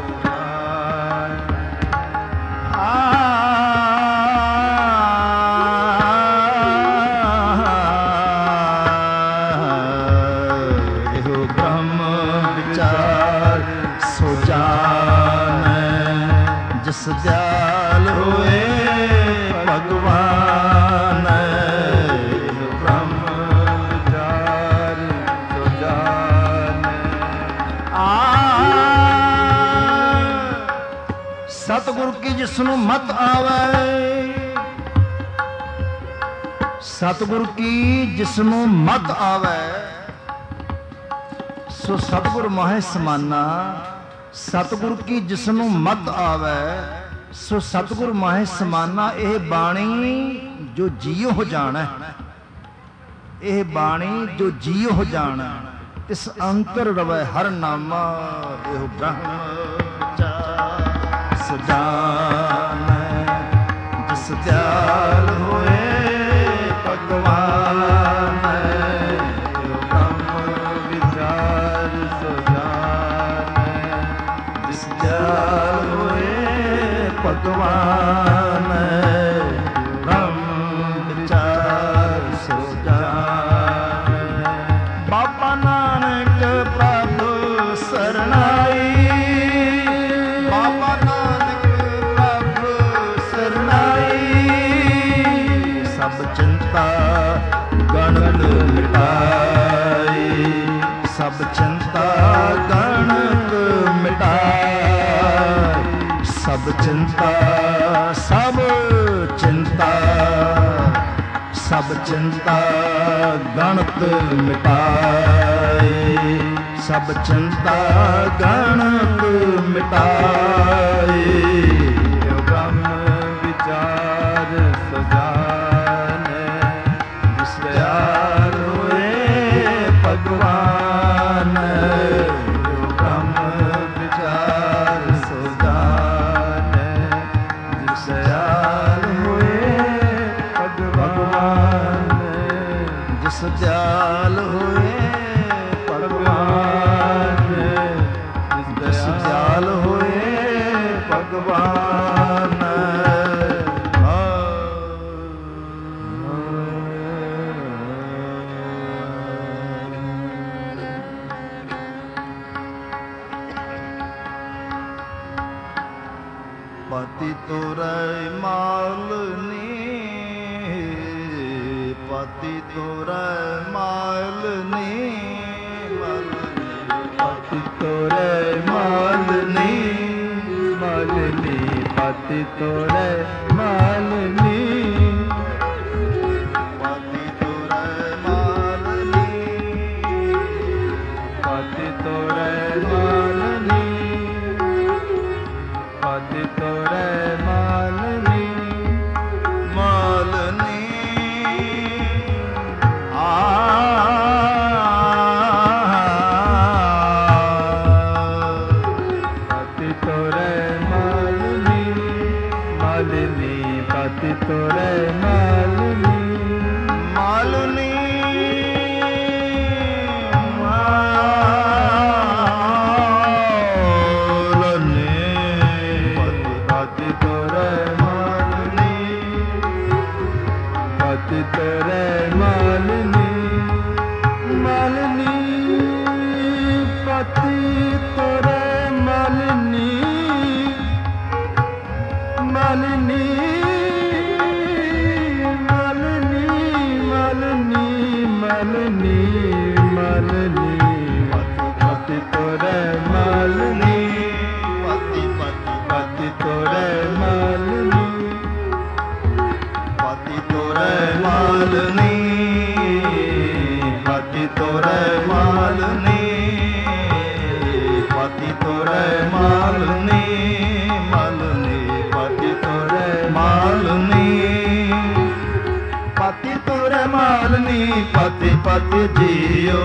B: ਇਹੋ ਬ੍ਰਹਮ ਵਿਚਾਰ ਸੋ ਜਾਣੈ ਜਿਸ ਦਿਆਲ ਹੋਏ ਭਗਵਾਨ ਇਹੋ ਬ੍ਰਹਮ ਵਿਚਾਰ ਸੋ ਜਾਣੈ ਆ ਸਤਿਗੁਰ ਕੀ ਜਿਸ ਨੂੰ ਮਤ ਆਵੈ ਸਤਿਗੁਰ ਕੀ ਜਿਸ ਨੂੰ ਮਤ ਆਵੈ ਸੋ ਸਤਿਗੁਰ ਮਾਹੇ ਸਮਾਨਾ ਸਤਿਗੁਰ ਕੀ ਜਿਸ ਨੂੰ ਮਤ ਆਵੈ ਸੋ ਸਤਿਗੁਰ ਮਾਹੇ ਸਮਾਨਾ ਇਹ ਬਾਣੀ ਜੋ ਜੀਉ ਹੋ ਜਾਣੈ ਇਹ ਬਾਣੀ ਜੋ ਜੀਉ ਹੋ ਜਾਣੈ ਤਿਸ ਅੰਤਰ ਰਵੈ ਹਰ ਨਾਮਾ ਇਹੋ ਬ੍ਰਹਮ ਵਿਚਾਰ ਸੋ ਜਾਣੈ ਜਿਸ ਦਿਆਲ ਹੋਏ ਭਗਵਾਨ ਇਹੋ ਬ੍ਰਹਮ ਵਿਚਾਰ ਸੋ ਜਾਣੈ ਜਿਸ ਦਿਆਲ ਹੋਏ ਭਗਵਾਨ ਬ੍ਰਹਮ ਵਿਚਾਰ ਸੋ ਜਾਣੈ ਬਾਬਾ ਨਾਨਕ ਪ੍ਰਭ ਸਰਨਾਈ ਬਾਬਾ ਨਾਨਕ ਪ੍ਰਭ ਸਰਨਾਈ ਸਭ ਚਿੰਤਾ ਗਣਤ ਮਿਟਾਈ ਸਭ ਚਿੰਤਾ ਗਣਤ ਮਿਟਾਈ ਸਭ ਚਿੰਤਾ ਸਭ ਚਿੰਤਾ ਸਭ ਚਿੰਤਾ ਗਣਤ ਮਿਟਾਏ ਸਭ ਚਿੰਤਾ ਗਣਤ ਮਿਟਾਏ ਬ੍ਰਹਮ ਵਿਚਾਰ ਸਜਾਨੈ ਜਿਸ ਦਿਆਲ ਦਿਆਲ ਹੋਏ ਭਗਵਾਨ, ਜਿਸ ਦਿਆਲ ਹੋਏ ਭਗਵਾਨ। ਪਤੀ ਤੋਰੈ ਮਾਲਨੀ, ਪਤੀ ਤੋਰੈ ਮਾਲਨੀ,
A: ਪਤੀ ਤੋਰੈ ਮਾਲਨੀ, ਮਾਲਨੀ ਪਤੀ ਤੋਰੈ ਮਾਲਨੀ,
B: ਪਤੀ ਤੋਰੈ ਮਾਲਨੀ,
A: ਪਤੀ ਤੋਰੈ ਮਾਲਨੀ, ਪਤੀ ਤੋਰੈ ਮਾਲਨੀ,
B: ਮਾਲਨੀ ਆ
A: ਪਤੀ ਤੋਰੈ ਮਾਲਨੀ, ਮਾਲਨੀ ਪਤੀ ਤੋਰੈ ਮਾਲਨੀ,
B: ਮਾਲਨੀ
A: ਪਤੀ ਤੋਰੈ ਮਾਲਨੀ, ਪਤੀ ਤੋਰੈ ਮਾਲਨੀ, ਮਾਲਨੀ ਪਤੀ ਤੋਰੈ ਮਾਲਨੀ, ਮਾਲਨੀ ਮਾਲਨੀ ਮਾਲਨੀ ਮਾਲਨੀ ਮਾਲਨੀ ਪਤੀ ਤੋਰੈ ਮਾਲਨੀ,
B: ਪਤੀ ਪਤੀ
A: ਪਤੀ ਤੋਰੈ ਮਾਲਨੀ,
B: ਪਤੀ ਤੋਰੈ ਮਾਲਨੀ, ਪਤੀ ਤੋਰੈ ਮਾਲਨੀ, ਪਤੀ ਤੋਰੈ ਮਾਲਨੀ, ਮਾਲਨੀ ਪਤੀ ਤੋਰੈ ਮਾਲਨੀ, ਪਤੀ ਤੋਰੈ ਮਾਲਨੀ, ਪਤੀ ਪਤੀ ਜੀਓ,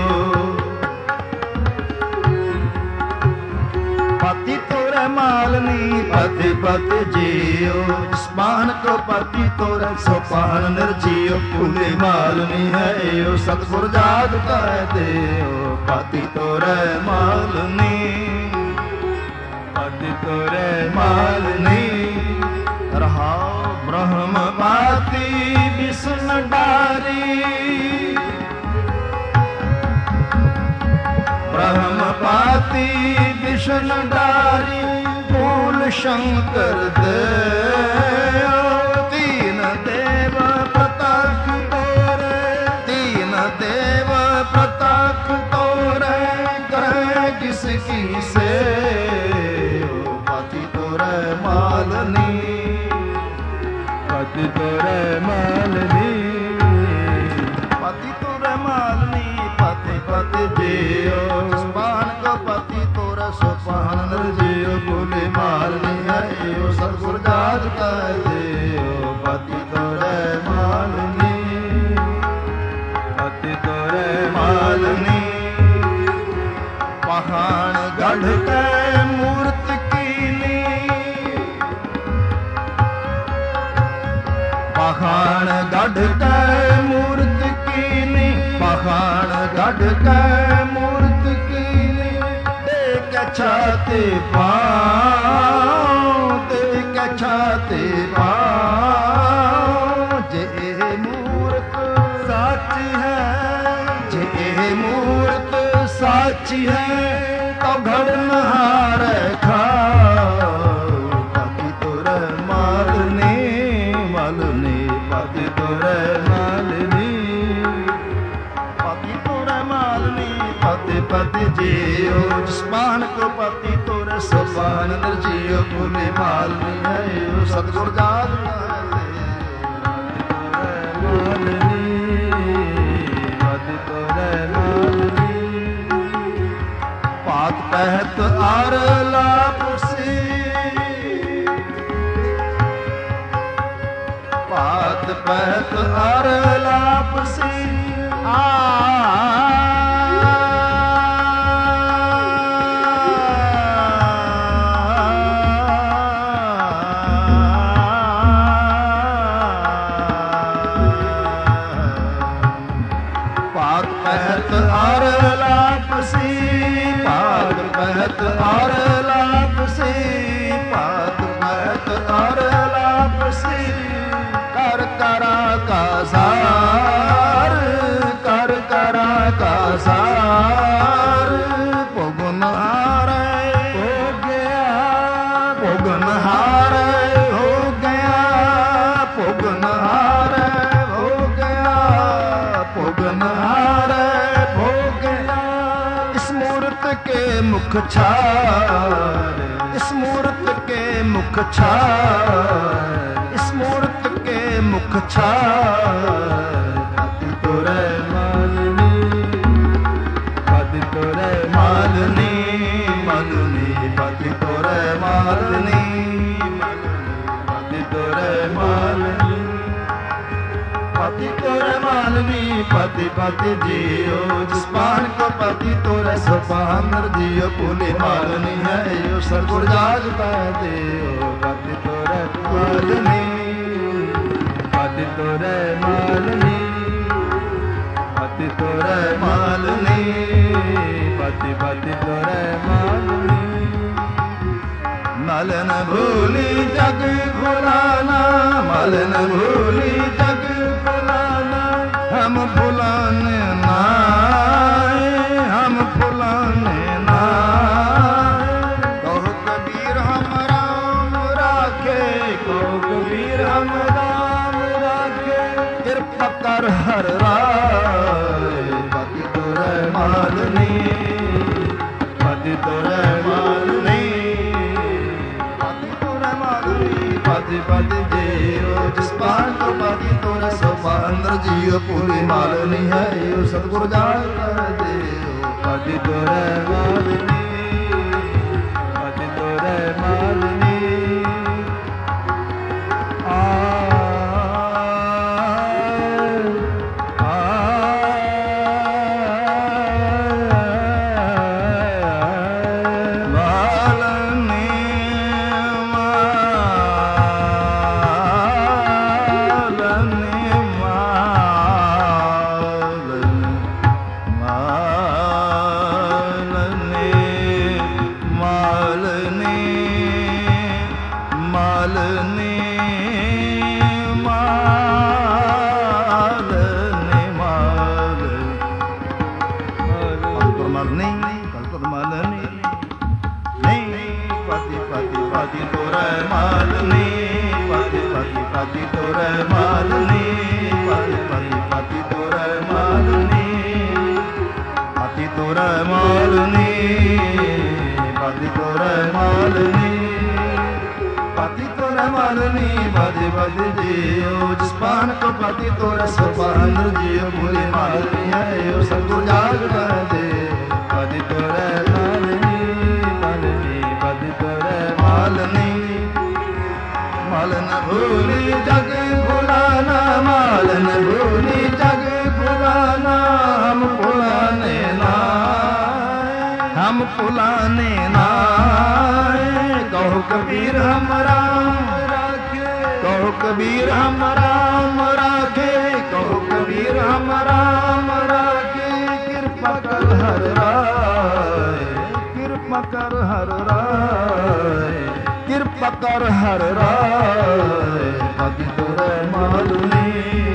B: पति तोरे मालनी पति पति जियो, जिस पान को पति तोरे सो पान निर्जियो, फूले मालनी है यो सतगुर जाग कह देओ, पति तोरे मालनी,
A: पति तोरੈ
B: मालनी रहाओ ब्रह्म पाति विष्णु डारी, ब्रह्म पाति विष्णु डारी, मूल शंकर देव, तीन देव प्रताप तोरे, तीन देव प्रताप तोरे, करे किसकी से पति तोरे मालनी,
A: पति तोरੈ मालनी,
B: पति तोरे मालनी, पति पति जियो, जिस पान को पति तोरा सो पान निर्जियो, बोले मालनी है यो सतगुर जाग कह देओ, पति तोरे मालनी,
A: पति तोरੈ
B: मालनी पहाड़ गढ़ के मूर्त कीनी, पहाड़ गढ़ के मूर्त कीनी, पहाड़ गढ़ के मूर्त कीनी, देख छाते पाँव, देख छाते पाँव, जे मूर्त साची है, जे मूर्त साची है, तो घड़ नहार खाओ, पति तोरे मालनी, मालनी पति तोरे मालनी, पति तोरे मालनी, पति पति जियो, जिस पान को पति तोरे सो पान निर्जियो, बोले मालनी है यो सतगुर जाग
A: मालनी, पति तोरੈ मालनी,
B: पात पहत आर लापसी, पात पहत आर लापसी, आ मुख छार, इस मूरत के मुख छार, इस मूरत के मुख छार। पति तोरे मालनी, पति तोरे मालनी, मालनी पति तोरे मालनी, पति तोरे मालनी, पति तोरे मालनी, पति पति जियो जिस पान को पति तोरे सुपांदर जियो पुली मालनी है यो सतगुर जागता दियो। पति तोरे मालनी, पति तोरे मालनी, पति तोरे मालनी, पति पति तोरे मालनी। मल न भूली जग भुलाना, मल न भूली जग भुलाना, हम भुलाने ना, हम भुलाने ना। कहो कबीर हम राम राखे, कहो कबीर हम राम राखे, कृपा कर हर राय। पति तोरे मालनी, पति तोरे मालनी, पति तोरे मालनी, पति पति जियो जिस पान को पति तोरे सुपांदर जियो पूरी मालनी है यो सतगुर जागता दियो। पति तोरे मालनी, पति तोरे मालनी। आ जिस पान को पति तोरे सुपांदर जियो पूरी मालनी है यो सतगुर जागता दियो। पति तोरे मालनी, मालनी पति तोरे मालनी। माल न भूली जग भुलाना, माल न भूली जग भुलाना, हम भुलाने ना, हम भुलाने ना। कहो कबीर हम राम राखे, कहो कबीर हम राम राखे, कहो कबीर हम राम राखे, कृपा कर हर राय, कृपा कर हर राय, कृपा कर हर राय। पति तोरे मालनी,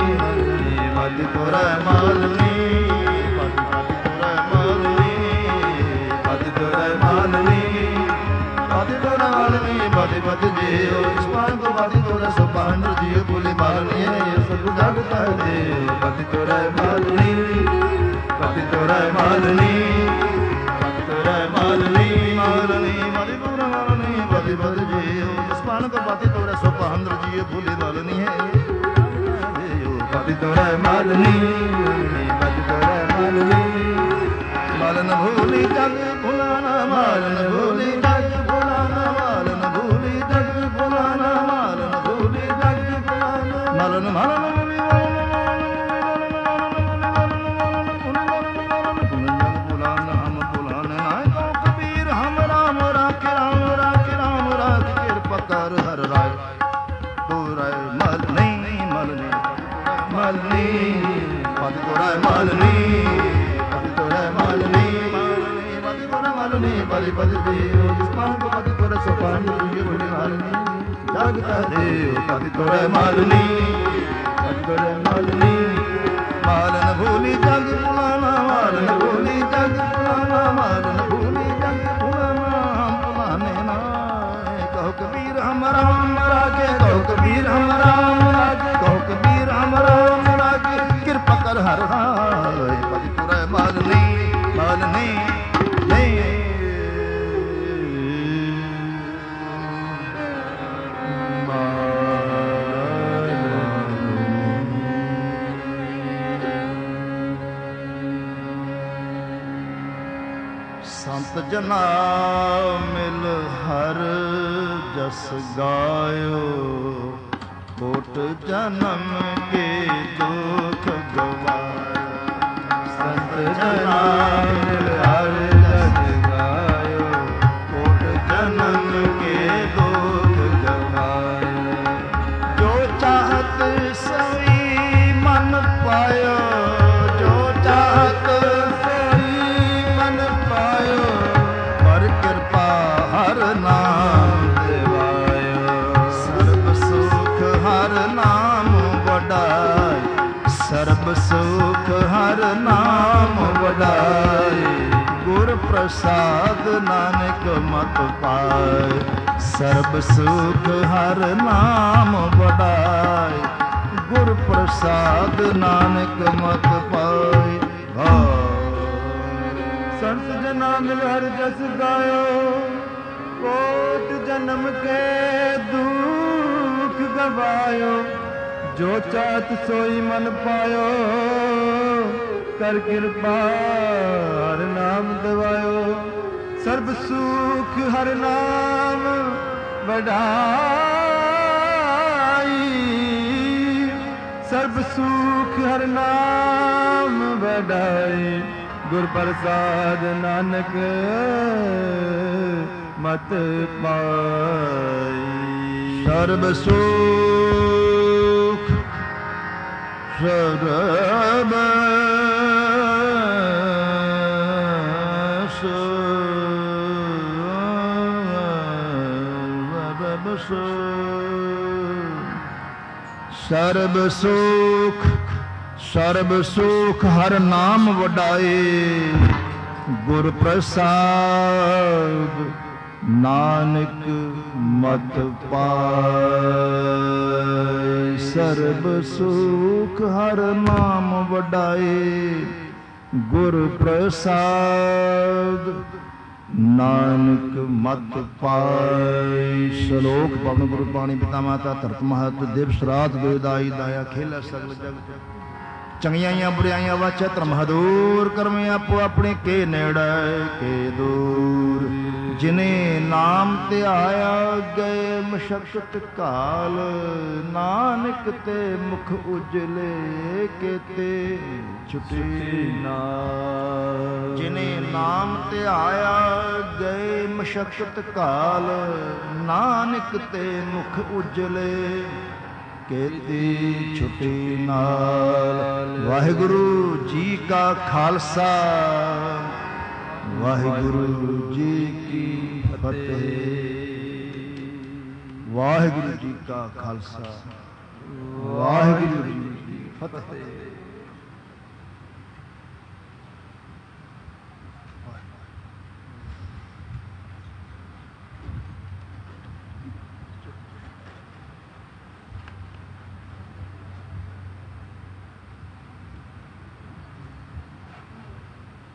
B: पति तोरे मालनी, पति तोरे मालनी, पति तोरे मालनी, पति तोरे मालनी, पति पति जियो जिस पान को पति तोरे सुपांदर जियो पूरी मालनी है ये सतगुर जागता दियो। पति तोरे मालनी, पति तोरे मालनी, पति तोरे मालनी, मालनी पति तोरे मालनी, पति पति जियो जिस पान को पति तोरे सुपांदर जियो पूरी मालनी है दियो। पति तोरे मालनी, पति तोरे मालनी। माल न भूली जग भुलाना, माल न भूली जग भुलाना, माल न भूली जग भुलाना, माल न भूली जग भुलाना। माल न माल न भुलाना, हम भुलाने ना। कहो कबीर हम राम राखे, राम राखे, राम राखे, कृपा कर हर राय। तोरे मालनी, मालनी, मालनी पति तोरे मालनी, पति तोरे मालनी, पति तोरे मालनी, पति पति जियो जिस पान को पति तोरे सुपांदर जियो पूरी मालनी जागता दियो। पति तोरे मालनी, पति तोरे मालनी। माल न भूली जग भुलाना, माल न भूली जग भुलाना, माल न भूली जग भुलाना, हम भुलाने ना। कहो कबीर हम राम राखे, कहो कबीर हम राम राखे, कहो कबीर हम राम राखे, कृपा कर हर राय। पति तोरे मालनी, मालनी नहीं ਸੰਤ ਜਨਾ ਮਿਲ ਹਰ ਜਸ ਗਾਇਓ, ਕੋਟ ਜਨਮ ਕੇ ਦੁਖ ਗਵਾਇਆ। ਸੰਤ ਜਨਾ ਮਿਲ ਹਰ ਜਸ ਗਾਇਓ, ਕੋਟ ਜਨਮ ਕੇ ਦੁਖ ਗਵਾਇਆ। ਜੋ ਚਾਹਤ ਸੋਈ ਮਨ ਪਾਇਓ, ਜੋ ਚਾਹਤ ਸੋਈ ਮਨ ਪਾਇਓ, ਪਰ ਕਿਰਪਾ ਹਰ ਨਾਮ ਦਿਵਾਇਓ। ਸਰਬ ਸੁਖ ਹਰ ਨਾਮ ਵਡਾਈ, ਸਰਬ ਸੁਖ ਹਰ ਨਾਮ ਵਡਾਈ। ਗੁਰ ਪ੍ਰਸਾਦ ਨਾਨਕ ਮਤ ਪਾਏ, ਸਰਬ ਸੁਖ ਹਰ ਨਾਮ ਵਡਾਈ। ਗੁਰ ਪ੍ਰਸਾਦ ਨਾਨਕ ਮਤ ਪਾਏ। ਸੰਤ ਜਨਾ ਮਿਲ ਹਰ ਜਸ ਗਾਇਓ, ਕੋਟ ਜਨਮ ਕੇ ਦੁਖ ਗਵਾਇਓ। ਜੋ ਚਾਹਤ ਸੋਈ ਮਨ ਪਾਇਓ, ਕਰ ਕਿਰਪਾ ਹਰ ਨਾਮ ਦਿਵਾਇਓ। ਸਰਬ ਸੁਖ ਹਰ ਨਾਮ ਵਡਾਈ, ਸਰਬ ਸੁਖ ਹਰ ਨਾਮ ਵਡਾਈ। ਗੁਰ ਪ੍ਰਸਾਦ ਨਾਨਕ ਮਤ ਪਾਈ। ਸਰਬ ਸੁਖ ਸਰਬ ਸਰਬ ਸੁਖ ਸਰਬ ਸੁਖ ਹਰ ਨਾਮ ਵਡਾਏ। ਗੁਰ ਪ੍ਰਸਾਦ ਨਾਨਕ ਮਤ ਪਾਏ। ਸਰਬ ਸੁਖ ਹਰ ਨਾਮ ਵਡਾਏ। ਗੁਰ ਪ੍ਰਸਾਦ ਨਾਨਕ ਮਤ ਪਾਏ। ਸ਼ਲੋਕ ਪਵਨ ਗੁਰੂ ਪਾਣੀ ਪਿਤਾ ਮਾਤਾ ਧਰਤ ਮਹਤ ਦਿਵਸ ਰਾਤ ਵੇਦਾਈ ਦਾਇਆ ਖੇਲਾ ਸਗਲ ਜਗ। ਚੰਗਿਆਈਆਂ ਬੁਰਾਈਆਂ ਵਾਚਾ ਧਰਮ ਹਦੂਰ ਕਰਮ ਆਪੋ ਆਪਣੇ ਕੇ ਨੇੜੇ ਕੇ ਦੂਰ। ਜਿਨੇ ਨਾਮ ਧਿਆਇਆ ਗਏ ਮਸ਼ਕਤ ਕਾਲ। ਨਾਨਕ ਤੇ ਮੁਖ ਉਜਲੇ ਕੇਤੇ ਛੁਟੀ ਨਾਲ। ਜਿਨੇ ਨਾਮ ਧਿਆਇਆ ਗਏ ਮਸ਼ਕਤ ਕਾਲ। ਨਾਨਕ ਤੇ ਮੁਖ ਉਜਲੇ ਕੇਤੀ ਛੁਟੀ ਨਾਲ। ਵਾਹਿਗੁਰੂ ਜੀ ਕਾ ਖਾਲਸਾ, ਵਾਹਿਗੁਰੂ ਜੀ ਕੀ ਫਤਿਹ। ਵਾਹਿਗੁਰੂ ਜੀ ਕਾ ਖਾਲਸਾ, ਵਾਹਿਗੁਰੂ ਜੀ ਕੀ ਫਤਿਹ।